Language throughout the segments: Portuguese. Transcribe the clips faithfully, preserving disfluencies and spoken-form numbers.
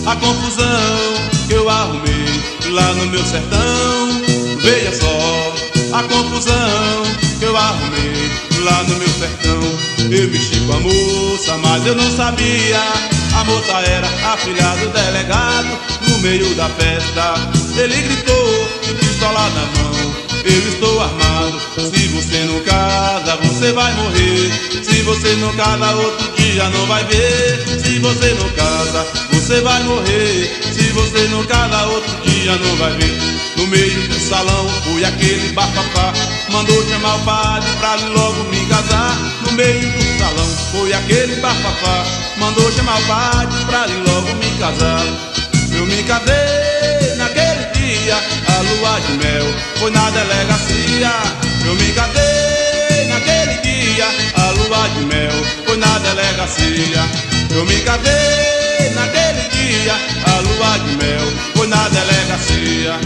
a confusão que eu arrumei lá no meu sertão. Veja só a confusão que eu arrumei lá no meu sertão. Eu mexi com a moça, mas eu não sabia. A moça era a filha do delegado. No meio da festa ele gritou, pistola na mão: eu estou armado. Se você não casa, você vai morrer. Se você não casa, outro dia não vai ver. Se você não casa, você vai morrer. Se você não casa, outro dia não vai ver. No meio do salão foi aquele bafafá, mandou chamar o padre pra logo me casar. No meio do salão foi aquele bafafá, mandou chamar o padre pra logo me casar. Eu me casei naquele dia, a lua de mel foi na delegacia. Eu me casei naquele dia, a lua de mel foi na delegacia. Eu me casei naquele dia, a lua de mel foi na delegacia.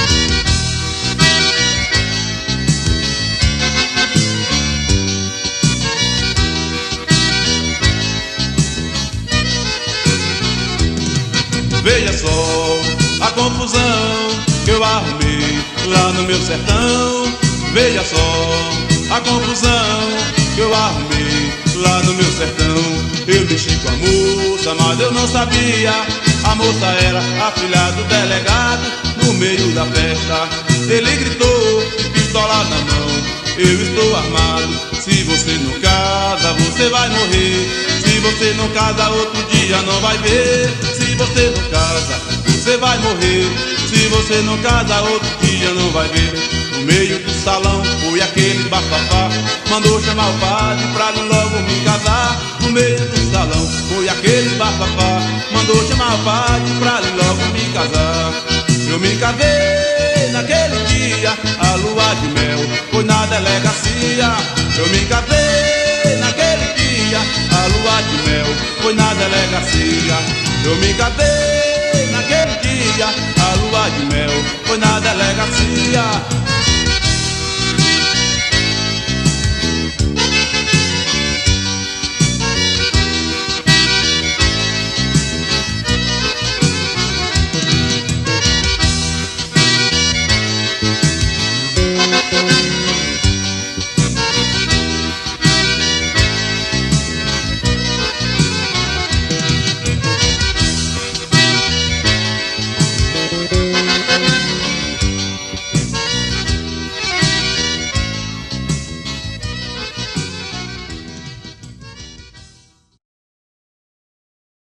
Veja só a confusão que eu arrumei lá no meu sertão. Veja só a confusão que eu arrumei lá no meu sertão. Eu mexi com a moça, mas eu não sabia. A moça era a filha do delegado. No meio da festa ele gritou, pistola na mão: eu estou armado. Se você não casa, você vai morrer. Se você não casa, outro dia não vai ver. Se você não casa, você vai morrer. Se você não casa, outro dia não vai ver. No meio do salão foi aquele bafafá, mandou chamar o padre pra logo me casar. No meio do salão foi aquele bafafá, mandou chamar o padre pra logo me casar. Eu me casei naquele dia, a lua de mel foi na delegacia. Eu me casei naquele dia, a lua de mel foi na delegacia. Eu me casei naquele dia, a lua de mel foi na delegacia.